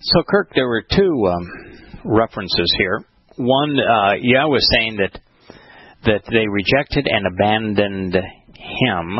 So, Kirk, there were two references here. One, Yahweh was saying that they rejected and abandoned him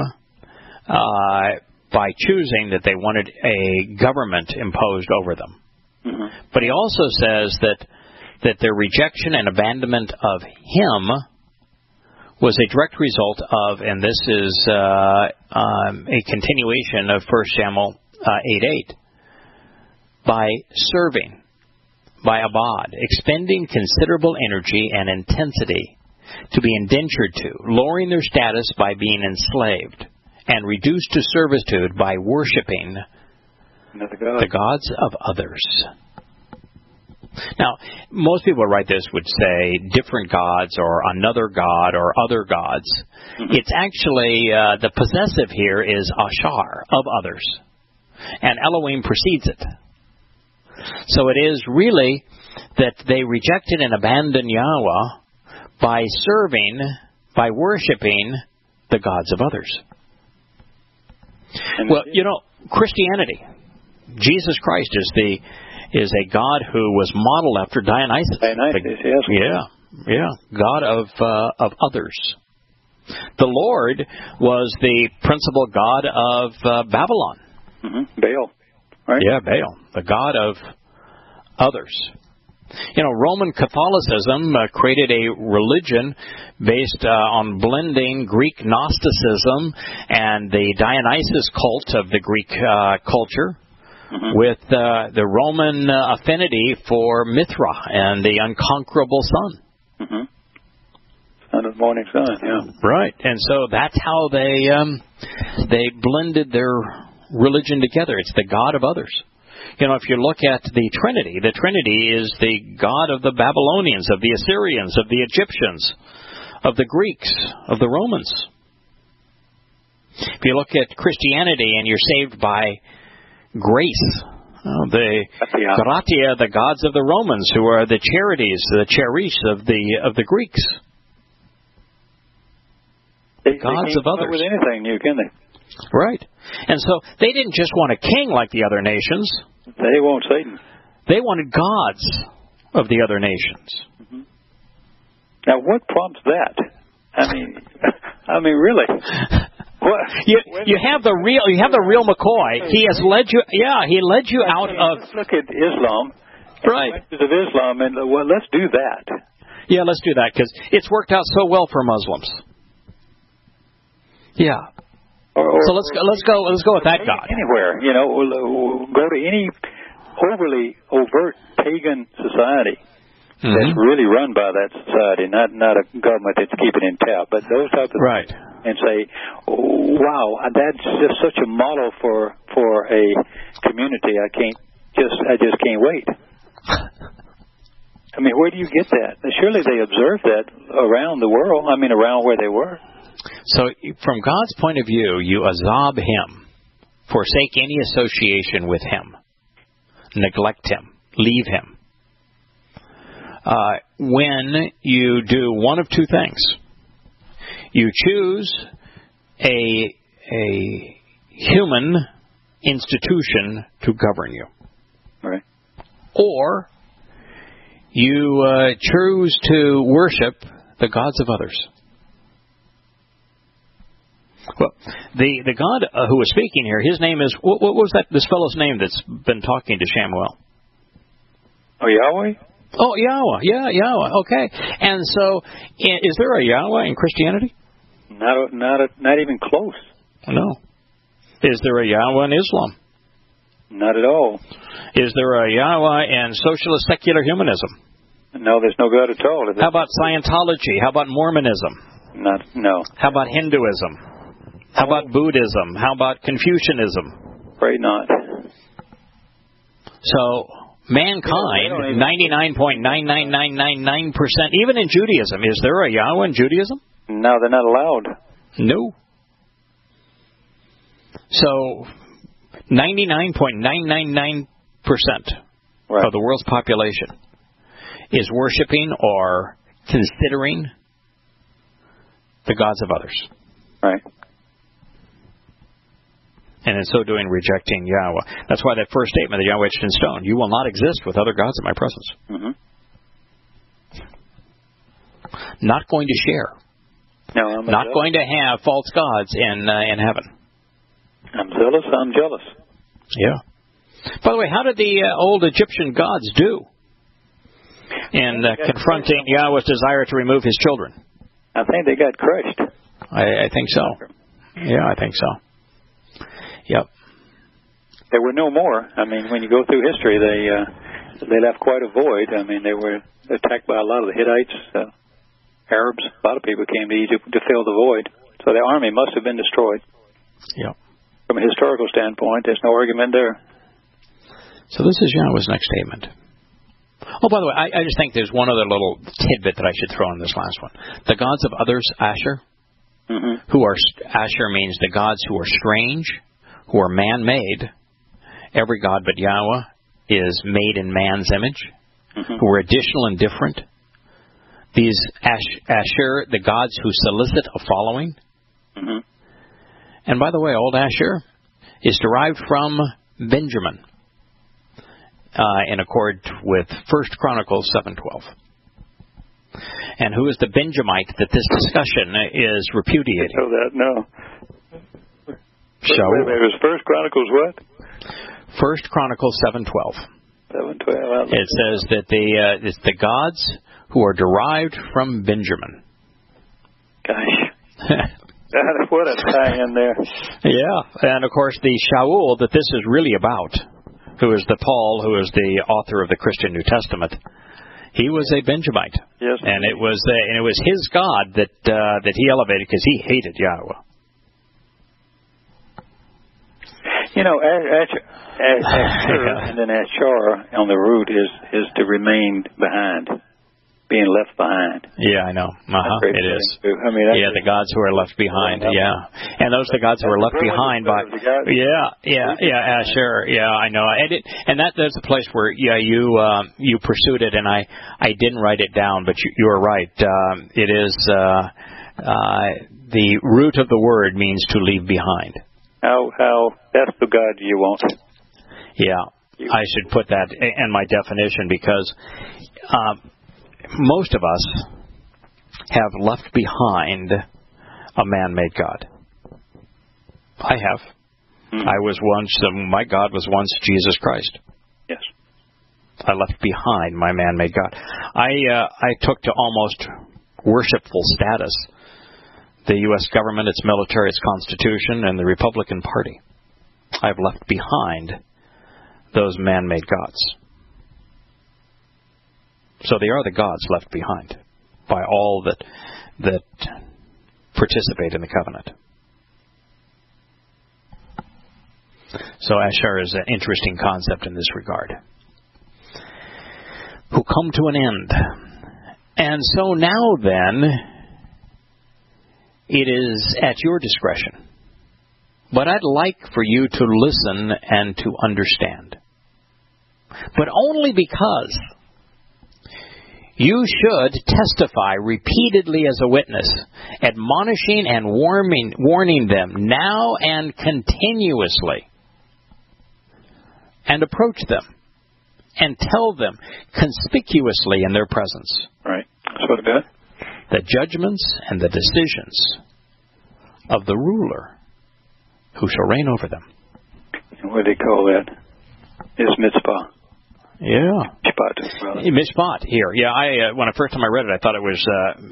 by choosing that they wanted a government imposed over them. Mm-hmm. But he also says that their rejection and abandonment of him was a direct result of, and this is a continuation of 1 Samuel 8:8, by serving, by abad, expending considerable energy and intensity to be indentured to, lowering their status by being enslaved, and reduced to servitude by worshiping the gods of others. Now, most people who write this would say different gods or another god or other gods. Mm-hmm. It's actually, the possessive here is ashar, of others. And Elohim precedes it. So it is really that they rejected and abandoned Yahweh by serving, by worshiping the gods of others. Well, Christianity, Jesus Christ is a God who was modeled after Dionysus. Yes. Yeah, God of others. The Lord was the principal god of Babylon. Mm-hmm. Baal, right? Yeah, Baal, the god of others. Roman Catholicism created a religion based on blending Greek Gnosticism and the Dionysus cult of the Greek culture. Mm-hmm. With the Roman affinity for Mithra and the unconquerable sun. Mm-hmm. Son of the morning sun, yeah. Right, and so that's how they blended their religion together. It's the God of others. If you look at the Trinity is the God of the Babylonians, of the Assyrians, of the Egyptians, of the Greeks, of the Romans. If you look at Christianity and you're saved by grace, the gratia, the gods of the Romans, who are the charities, the cherish of the Greeks. They gods of others. With anything new, can they? Right. And so they didn't just want a king like the other nations. They want Satan. They wanted gods of the other nations. Mm-hmm. Now, what prompts that? I mean, really. What? You have the real McCoy. He has led you. Yeah, he led you out of. Let's look at Islam. Right. The of Islam, and let's do that. Yeah, let's do that because it's worked out so well for Muslims. Yeah. So let's go with that God. Anywhere, go to any overly overt pagan society that's really run by that society, not a government that's keeping it in tap, but those types of right. And say, wow, that's just such a model for a community. I just can't wait. I mean, where do you get that? Surely they observed that around the world. Around where they were. So, from God's point of view, you azab him, forsake any association with him, neglect him, leave him. When you do one of two things. You choose a human institution to govern you. Right. Or you choose to worship the gods of others. Well, the God who was speaking here, his name is, what was this fellow's name that's been talking to Shamuel? Oh, Yahweh? Oh, Yahweh. Yeah, Yahweh. Okay. And so, is there a Yahweh in Christianity? Not even close. No. Is there a Yahweh in Islam? Not at all. Is there a Yahweh in socialist secular humanism? No, there's no God at all. How about Scientology? How about Mormonism? No. How about Hinduism? How about Buddhism? How about Confucianism? Afraid not. So, mankind, 99.99999%, even in Judaism, is there a Yahweh in Judaism? No, they're not allowed. No. So, 99.999% of the world's population is worshiping or considering the gods of others. Right. and in so doing rejecting Yahweh. That's why that first statement that Yahweh etched in stone, you will not exist with other gods in my presence. Mm-hmm. Not going to share. No, not going to have false gods in heaven. I'm zealous, I'm jealous. Yeah. By the way, how did the old Egyptian gods do in confronting Yahweh's desire to remove his children? I think they got crushed. I think so. Yeah, I think so. Yep. There were no more. I mean, when you go through history, they left quite a void. I mean, they were attacked by a lot of the Hittites, Arabs. A lot of people came to Egypt to fill the void. So the army must have been destroyed. Yep. From a historical standpoint, there's no argument there. So this is Yahweh's next statement. Oh, by the way, I just think there's one other little tidbit that I should throw in this last one. The gods of others, Asher, who are, Asher means the gods who are strange, who are man-made. Every god but Yahweh is made in man's image, who are additional and different. These Asher, the gods who solicit a following. And by the way, old Asher is derived from Benjamin, in accord with 1 Chronicles 7:12. And who is the Benjamite that this discussion is repudiating? I know that, no. So, it was 1 Chronicles what? 1 Chronicles 7:12. 7:12. It says that it's the gods who are derived from Benjamin. Gosh. What a tie-in there. Yeah, and of course the Shaul that this is really about, who is the Paul, who is the author of the Christian New Testament, he was a Benjamite. Yes. And it was his God that he elevated because he hated Yahweh. You know, Asher and then Ashar on the root is to remain behind, being left behind. Yeah, I know. It is. I mean, the gods who are left behind. Yeah, and those are the gods who are left behind by. Yeah, Asher. Yeah, I know. And that's a place where you pursued it, and I didn't write it down, but you are right. It is the root of the word means to leave behind. How that's the God you want. Yeah, I should put that in my definition because most of us have left behind a man-made God. I have. I was once, my God was once Jesus Christ. Yes. I left behind my man-made God. I took to almost worshipful status the U.S. government, its military, its constitution, and the Republican Party. I've left behind those man-made gods. So they are the gods left behind by all that participate in the covenant. So Asher is an interesting concept in this regard. Who come to an end. And so now then, it is at your discretion. But I'd like for you to listen and to understand. But only because you should testify repeatedly as a witness, admonishing and warning them now and continuously. And approach them and tell them conspicuously in their presence. Right. That's what it is. The judgments and the decisions of the ruler who shall reign over them. What do they call that? It's mitzvah. Yeah. Mishpat. Mishpat here. Yeah, when the first time I read it, I thought it was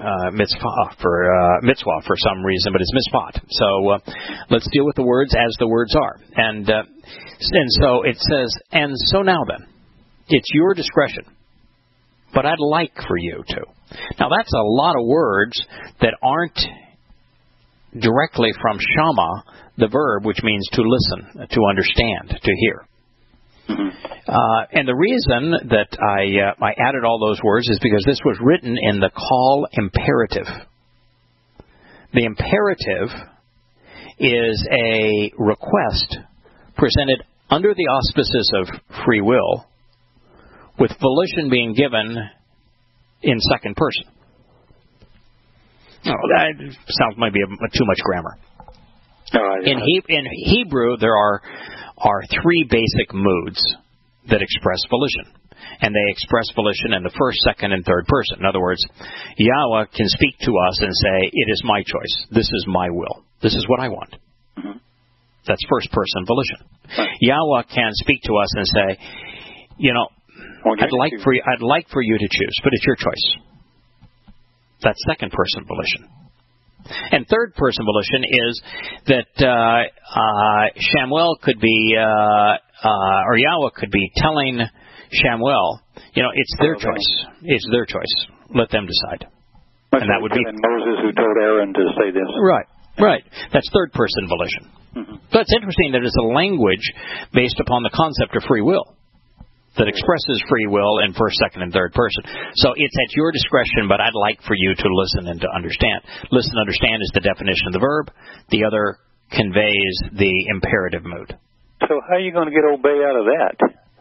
mitzvah for some reason, but it's mishpat. So let's deal with the words as the words are. And so it says, and so now then, it's your discretion. But I'd like for you to. Now, that's a lot of words that aren't directly from shama, the verb, which means to listen, to understand, to hear. And the reason that I added all those words is because this was written in the call imperative. The imperative is a request presented under the auspices of free will, with volition being given in second person. Oh, that sounds maybe too much grammar. In Hebrew, there are three basic moods that express volition. And they express volition in the first, second, and third person. In other words, Yahweh can speak to us and say, it is my choice. This is my will. This is what I want. Mm-hmm. That's first person volition. Right. Yahweh can speak to us and say, I'd like for you to choose, but it's your choice. That's second person volition. And third person volition is that Shamuel could be, or Yahweh could be telling Shamuel, it's their choice. It's their choice. Let them decide. And that would be Moses who told Aaron to say this. Right. That's third person volition. Mm-hmm. So it's interesting that it's a language based upon the concept of free will that expresses free will in first, second, and third person. So it's at your discretion, but I'd like for you to listen and to understand. Listen, understand is the definition of the verb. The other conveys the imperative mood. So how are you going to get obey out of that?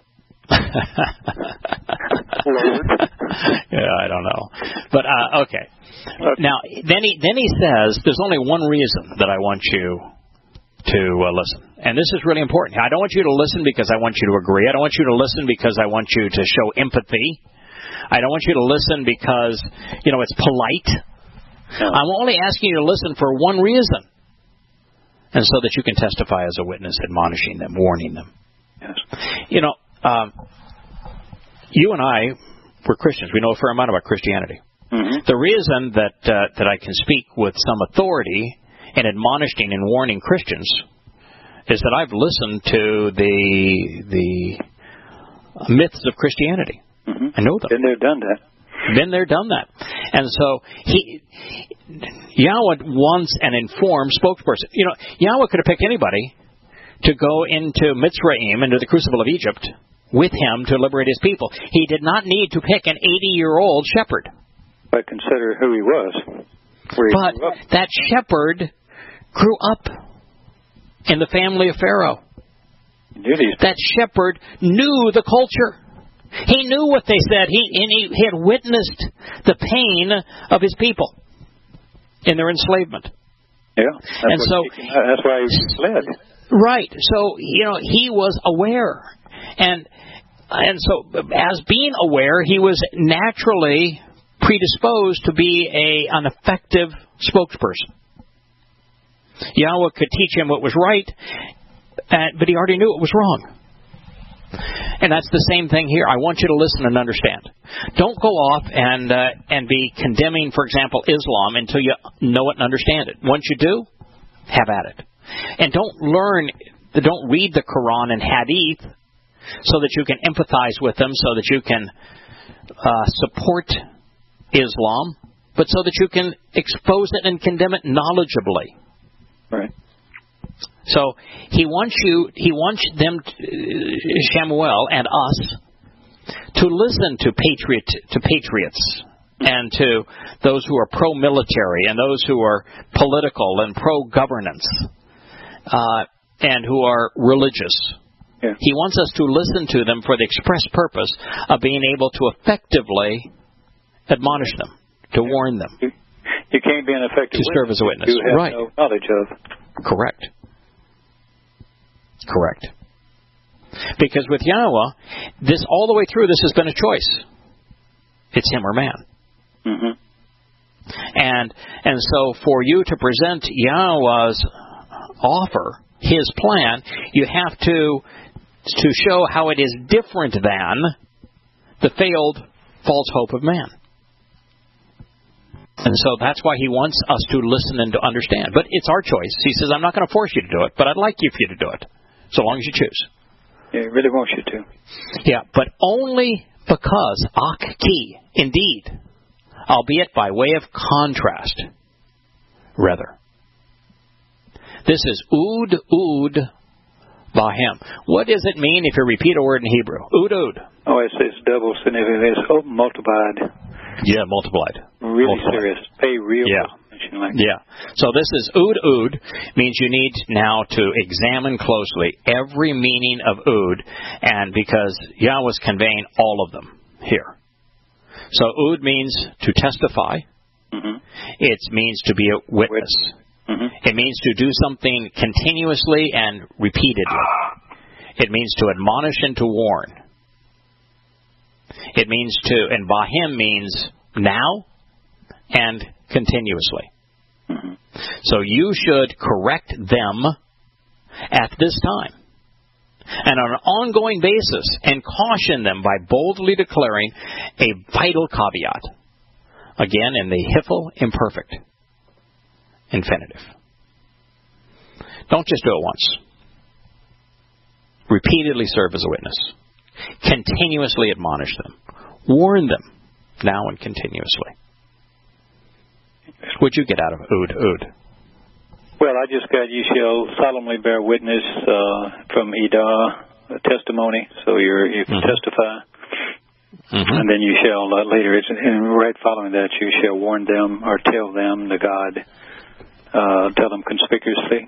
Yeah, I don't know. But, okay. Now, then he says, there's only one reason that I want you to listen. And this is really important. I don't want you to listen because I want you to agree. I don't want you to listen because I want you to show empathy. I don't want you to listen because, it's polite. No. I'm only asking you to listen for one reason. And so that you can testify as a witness, admonishing them, warning them. Yes. You and I, we're Christians. We know a fair amount about Christianity. Mm-hmm. The reason that I can speak with some authority in admonishing and warning Christians is that I've listened to the myths of Christianity. Mm-hmm. I know them. Been there, done that. Been there, done that. And so Yahweh wants an informed spokesperson. Yahweh could have picked anybody to go into Mitzrayim, into the crucible of Egypt, with him to liberate his people. He did not need to pick an 80-year-old shepherd. But consider who he was. But that shepherd grew up in the family of Pharaoh. That shepherd knew the culture. He knew what they said. He had witnessed the pain of his people in their enslavement. Yeah, that's why he fled. Right. So, he was aware. And so, as being aware, he was naturally predisposed to be an effective spokesperson. Yahweh could teach him what was right, but he already knew it was wrong. And that's the same thing here. I want you to listen and understand. Don't go off and be condemning, for example, Islam until you know it and understand it. Once you do, have at it. And don't read the Quran and Hadith so that you can empathize with them, so that you can support Islam, but so that you can expose it and condemn it knowledgeably. Right. So he wants them, Shamuel and us, to listen to patriots and to those who are pro-military and those who are political and pro-governance and who are religious. Yeah. He wants us to listen to them for the express purpose of being able to effectively admonish them, to warn them. You can't be an effective to serve as a witness. You have no knowledge of. Correct. Because with Yahweh, all the way through, this has been a choice. It's him or man. Mm-hmm. And so for you to present Yahweh's offer, his plan, you have to show how it is different than the failed false hope of man. And so that's why he wants us to listen and to understand. But it's our choice. He says, I'm not going to force you to do it, but I'd like you for you to do it, so long as you choose. Yeah, he really wants you to. Yeah, but only because, Ak-ki, indeed, albeit by way of contrast, rather. This is Ud Bahem. What does it mean if you repeat a word in Hebrew? Ud. Oh, it's double significant. It's multiplied. Yeah, multiplied. Really multiplied. Serious. Pay real attention. Like yeah. So this is Ud means you need now to examine closely every meaning of Ud, and because Yahweh's conveying all of them here. So Ud means to testify. Mm-hmm. It means to be a witness. It means to do something continuously and repeatedly. It means to admonish and to warn. It means to, and Vahim means now and continuously. So you should correct them at this time and on an ongoing basis and caution them by boldly declaring a vital caveat. Again, in the Hiphil imperfect infinitive. Don't just do it once. Repeatedly serve as a witness. Continuously admonish them. Warn them now and continuously. What'd you get out of Ud? Well, I just got, you shall solemnly bear witness from Edah, a testimony, so you can testify. And then you shall later, right following that, you shall warn them or tell them the God, tell them conspicuously.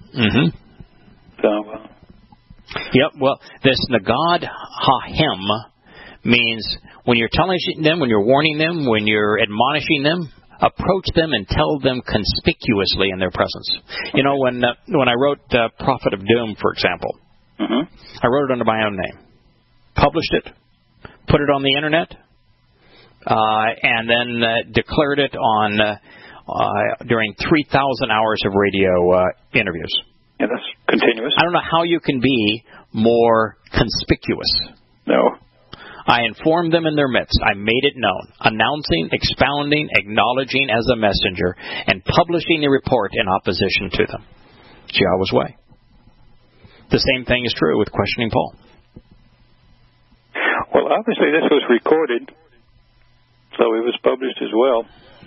So, yep, well, this Nagad Hahim means when you're telling them, when you're warning them, when you're admonishing them, approach them and tell them conspicuously in their presence. You know, when I wrote Prophet of Doom, for example, I wrote it under my own name, published it, put it on the internet, and then declared it on during 3,000 hours of radio interviews. Yeah, that's continuous. I don't know how you can be more conspicuous. No. I informed them in their midst. I made it known, announcing, expounding, acknowledging as a messenger, and publishing the report in opposition to them. It's Yahweh's way. The same thing is true with questioning Paul. Well, obviously this was recorded, so it was published as well.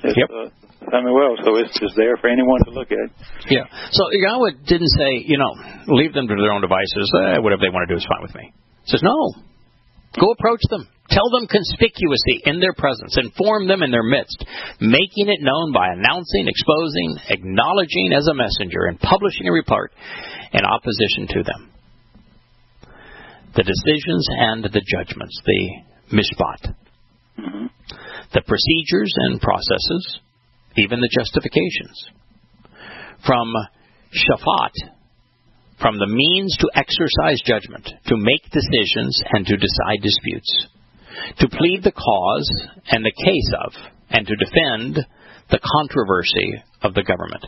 So it's just there for anyone to look at. Yeah. So Yahweh didn't say, leave them to their own devices. Whatever they want to do is fine with me. He says, no. Go approach them. Tell them conspicuously in their presence. Inform them in their midst, making it known by announcing, exposing, acknowledging as a messenger, and publishing a report in opposition to them. The decisions and the judgments, the mishpat, the procedures and processes, even the justifications. From shafat, from the means to exercise judgment, to make decisions and to decide disputes, to plead the cause and the case of, and to defend the controversy of the government.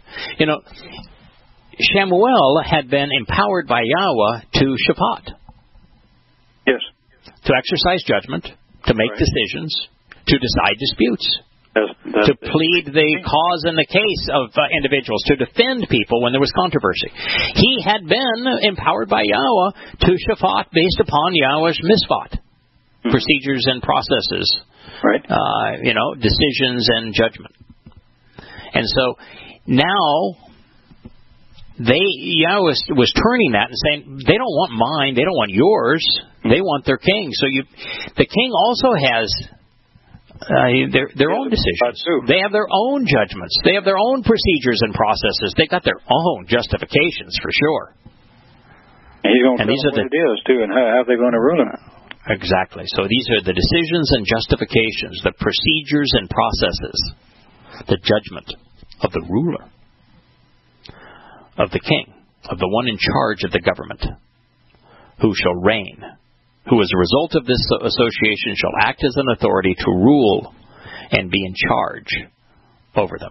Shamuel had been empowered by Yahweh to shafat. Yes. To exercise judgment, to make decisions, to decide disputes. To plead the cause and the case of individuals, to defend people when there was controversy. He had been empowered by Yahweh to shafat based upon Yahweh's misfat, procedures and processes, decisions and judgment. And so now Yahweh was turning that and saying, they don't want mine, they don't want yours, they want their king. So the king also has their own decisions. They have their own judgments. They have their own procedures and processes. They got their own justifications for sure. And he's going to tell them what it is too, and how they're going to rule them. Exactly. So these are the decisions and justifications, the procedures and processes, the judgment of the ruler, of the king, of the one in charge of the government, who shall reign, who as a result of this association shall act as an authority to rule and be in charge over them.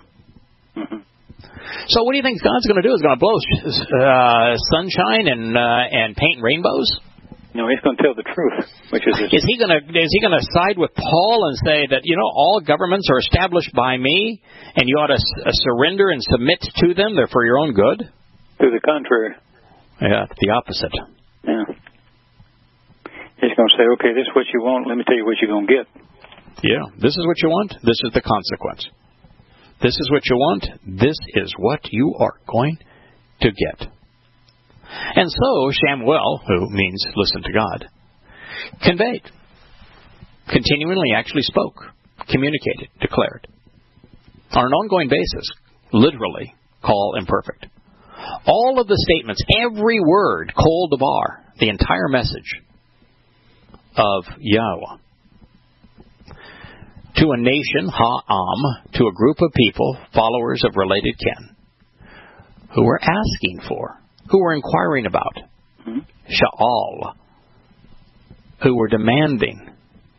So what do you think God's going to do? Is he going to blow sunshine and paint rainbows? No, he's going to tell the truth. Is he going to side with Paul and say that all governments are established by me and you ought to surrender and submit to them? They're for your own good. To the contrary. Yeah, the opposite. Yeah. He's going to say, okay, this is what you want. Let me tell you what you're going to get. Yeah, this is what you want. This is the consequence. This is what you want. This is what you are going to get. And so Shamuel, who means listen to God, conveyed, continually actually spoke, communicated, declared, on an ongoing basis, literally, call imperfect. All of the statements, every word, kol davar, the entire message of Yahweh, to a nation, ha'am, to a group of people, followers of related kin, who were asking for, who were inquiring about. Sha'al, who were demanding.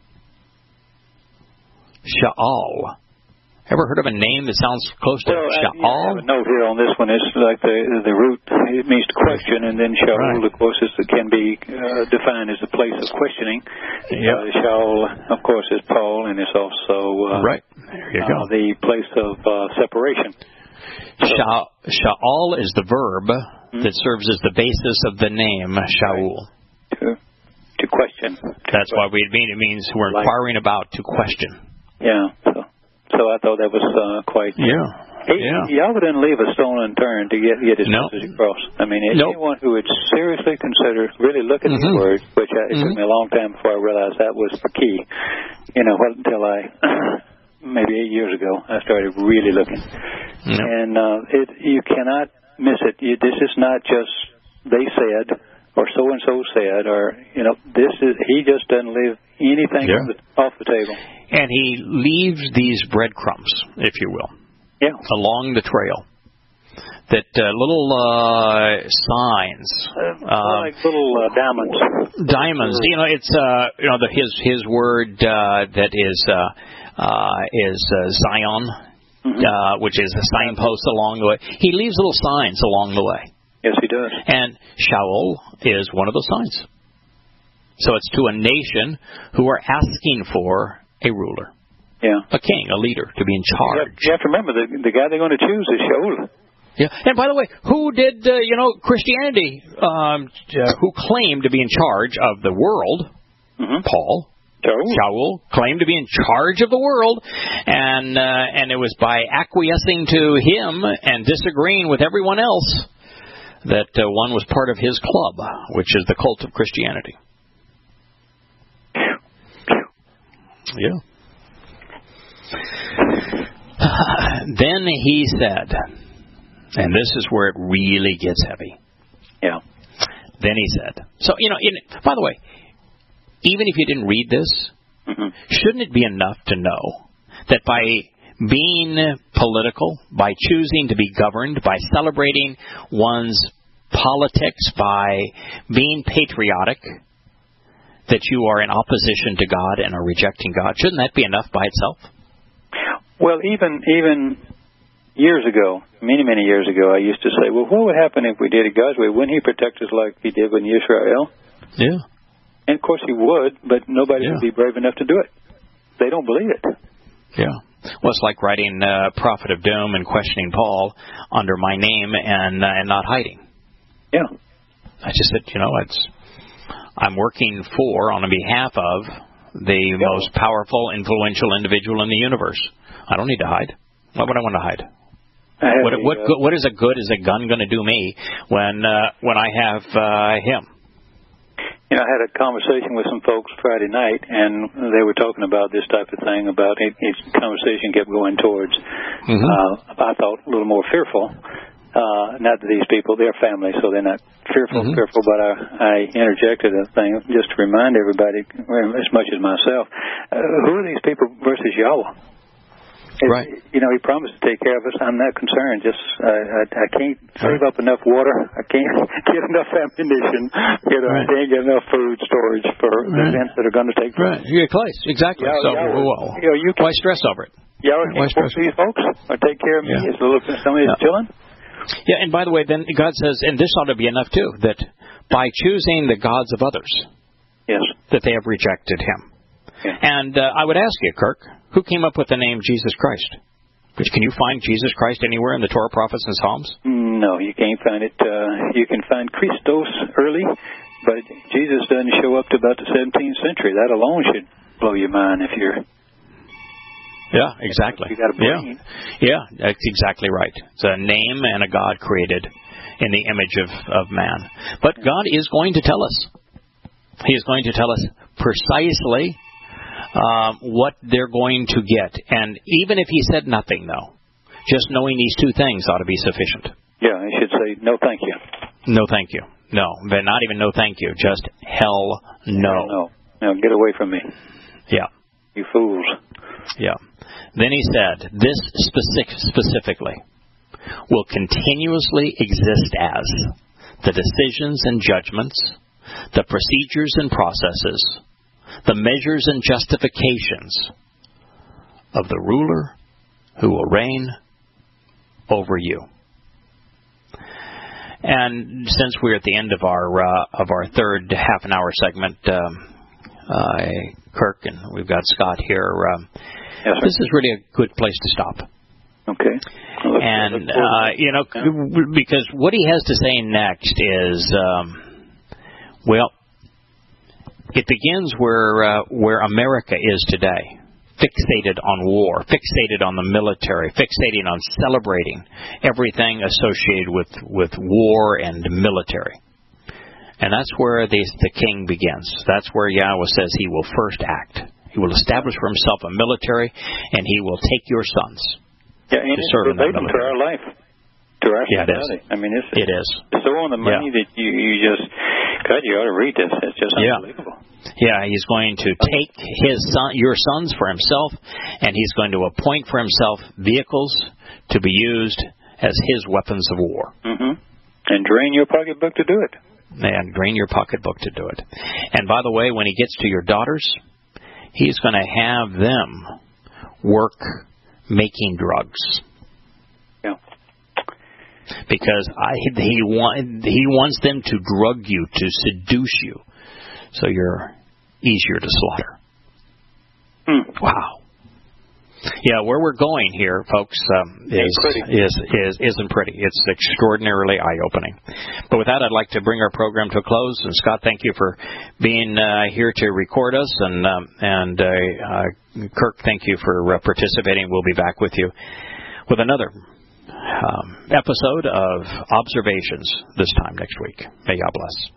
Sha'al. Ever heard of a name that sounds close to Sha'al? I have a note here on this one. It's like the root. It means to question, and then Sha'ul, of course, can be defined as a place of questioning. Sha'ul, of course, is Paul, and it's also there you go. The place of separation. Sha'al is the verb that serves as the basis of the name Shaul. To question. That's why it means we're inquiring about, to question. Yeah. So I thought that was quite... Yahweh didn't leave a stone unturned to get his message across. I mean, anyone who would seriously consider really looking at the word, which it took me a long time before I realized that was the key. Until maybe 8 years ago, I started really looking. And you cannot miss it. This is not just they said or so-and-so said, or, he just doesn't leave anything off the table. And he leaves these breadcrumbs, if you will, along the trail. That little signs, like little diamonds. Diamonds. It's his word that is Zion, which is a signpost along the way. He leaves little signs along the way. Yes, he does. And Shaul is one of those signs. So it's to a nation who are asking for a ruler. Yeah. A king, a leader, to be in charge. You have to remember, the guy they're going to choose is Shaul. Yeah. And by the way, who did, Christianity, who claimed to be in charge of the world? Paul. Shaul claimed to be in charge of the world, and it was by acquiescing to him and disagreeing with everyone else that one was part of his club, which is the cult of Christianity. Yeah. Then he said, and this is where it really gets heavy. Yeah. Then he said, so, by the way, even if you didn't read this, shouldn't it be enough to know that by being political, by choosing to be governed, by celebrating one's politics, by being patriotic, that you are in opposition to God and are rejecting God? Shouldn't that be enough by itself? Well, even years ago, many years ago, I used to say, well, what would happen if we did it God's way? Wouldn't he protect us like he did with Israel? Yeah. And, of course, he would, but nobody would be brave enough to do it. They don't believe it. Yeah. Well, it's like writing Prophet of Doom and questioning Paul under my name and not hiding. Yeah. I just said, I'm working on behalf of the most powerful, influential individual in the universe. I don't need to hide. Why would I want to hide? What is a gun going to do me when I have him? I had a conversation with some folks Friday night, and they were talking about this type of thing. Each conversation kept going towards, I thought, a little more fearful. Not that these people, they're family, so they're not fearful, but I interjected a thing just to remind everybody, as much as myself, who are these people versus Yahweh? Right. He promised to take care of us. I'm not concerned. Just I can't save up enough water. I can't get enough ammunition. I can't get enough food storage for events that are going to take place. Right. Yeah, close. Exactly. Why stress over it? Yahweh can't force these folks or take care of me as somebody is chilling. Yeah, and by the way, then God says, and this ought to be enough too, that by choosing the gods of others, that they have rejected him. Yeah. And I would ask you, Kirk, who came up with the name Jesus Christ? Can you find Jesus Christ anywhere in the Torah, Prophets, and Psalms? No, you can't find it. You can find Christos early, but Jesus doesn't show up to about the 17th century. That alone should blow your mind if you're... Yeah, exactly. You got a brain. Yeah, that's exactly right. It's a name and a God created in the image of man. But God is going to tell us. He is going to tell us precisely what they're going to get. And even if he said nothing, though, just knowing these two things ought to be sufficient. Yeah, he should say, no, thank you. No, thank you. No, but not even no, thank you. Just hell no. No, get away from me. Yeah. You fools. Yeah. Then he said, this specifically, will continuously exist as the decisions and judgments, the procedures and processes, the measures and justifications of the ruler who will reign over you. And since we're at the end of our third half-an-hour segment, Kirk, and we've got Scott here, yes, this is really a good place to stop. Okay. And, because what he has to say next is, it begins where America is today, fixated on war, fixated on the military, fixated on celebrating everything associated with war and military. And that's where the king begins. That's where Yahweh says he will first act. He will establish for himself a military, and he will take your sons to serve in that military. To our life, to our society. It is. It is. So on the money that you just, God, you ought to read this. It's just unbelievable. Yeah, he's going to take your sons for himself, and he's going to appoint for himself vehicles to be used as his weapons of war. Mm-hmm. And drain your pocketbook to do it. And drain your pocketbook to do it. And by the way, when he gets to your daughters, he's going to have them work making drugs. Yeah. Because he wants them to drug you, to seduce you, so you're easier to slaughter. Wow. Yeah, where we're going here, folks, isn't pretty. It's extraordinarily eye-opening. But with that, I'd like to bring our program to a close. And Scott, thank you for being here to record us, and Kirk, thank you for participating. We'll be back with you with another episode of Observations this time next week. May God bless.